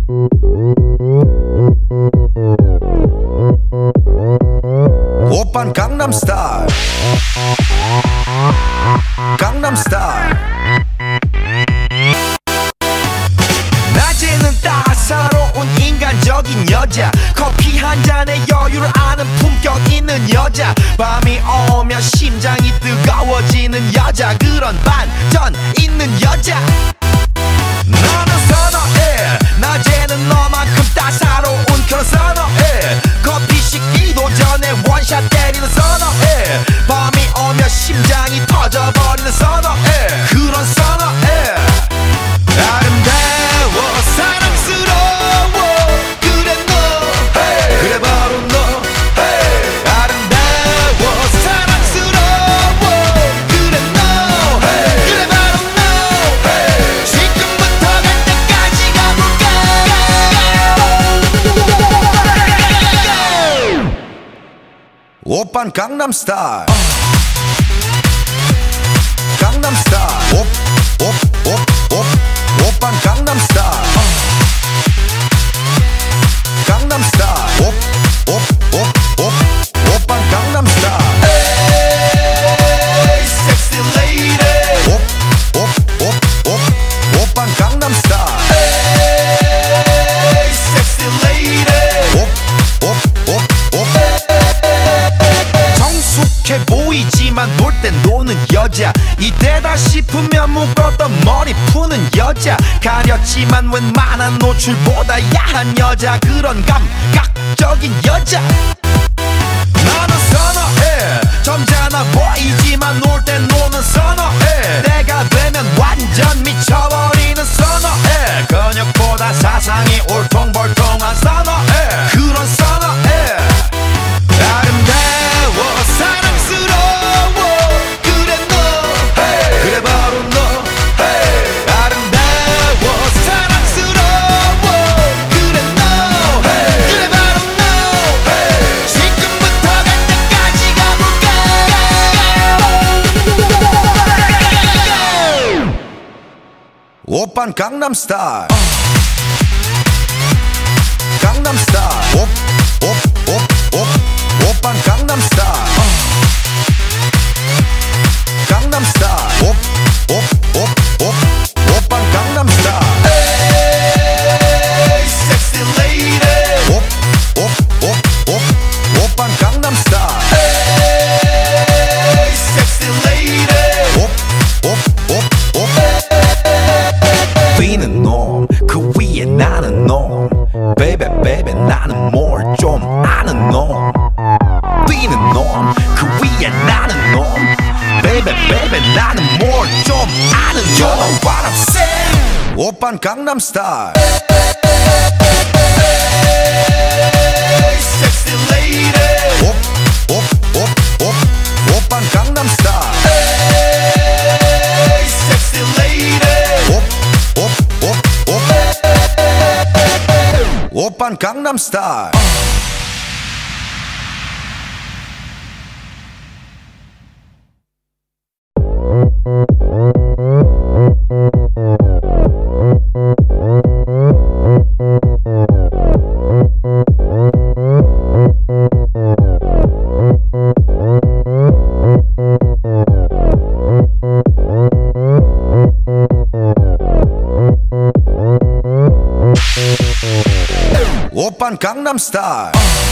오빤 강남스타일 강남스타일 낮에는 따사로운 인간적인 여자 커피 한 잔에 여유를 아는 품격 있는 여자 밤이 오면 심장이 뜨거워지는 여자 그런 반전 있는 여자 나는 선어해 낮에는 너만큼 따사로운 그런 선어해 커피 식기도 전에 원샷 때리는 선어해 밤이 오면 심장이 터져버리는 선어해 그런 선어해 아름다워 사랑스러워 그래 너 hey. 그래 바로 너 hey. 아름다워 사랑스러워 그래 너 hey. 그래 바로 너 hey. 지금부터 갈 때까지 가볼까 오빤 강남스타일 강남스타일 오빤 강남스타일 강남스타일 오빤 강남스타일 에이 섹시 레이디 오빤 강남스타일 에이 섹시 레이디 정숙해 보이지만 놀 땐 노는 여자 이때다 싶으면 묶었던 머리 푸는 여자 가렸지만 웬만한 노출보다 야한 여자 그런 감각적인 여자 나는 선어해 점잖아 보이지만 놀 땐 노는 선어해 내가 되면 완전 미쳐버리는 선어해 근육보다 사상이 울퉁불퉁한 선어해 그런 선어해 아름다워 사랑스러워 그래 너 hey. 그래 바로 너 hey. 아름다워 사랑스러워 그래 너 hey. 그래 바로 너 hey. 지금부터 갈 때까지 가볼까 오빤 강남스타일 강남스타일 오빤 강남스타일 강남스타일 오빤 강남스타일 에이 섹시 레이디 오빤 강남스타일 에이 섹시 레이디 뛰는 놈 그 위에 나는 놈 베이베 베이베 나는 뭘 좀 아는 놈 뛰는 놈 그 위에 나는 놈 베이베 베이베 나는 뭘 좀 아는 놈 You know what I'm saying 오빤 강남스타일 에이 섹시 레이디 오빤 강남스타일 에이 섹시 레이디 오빤 강남스타일 오빤 강남스타일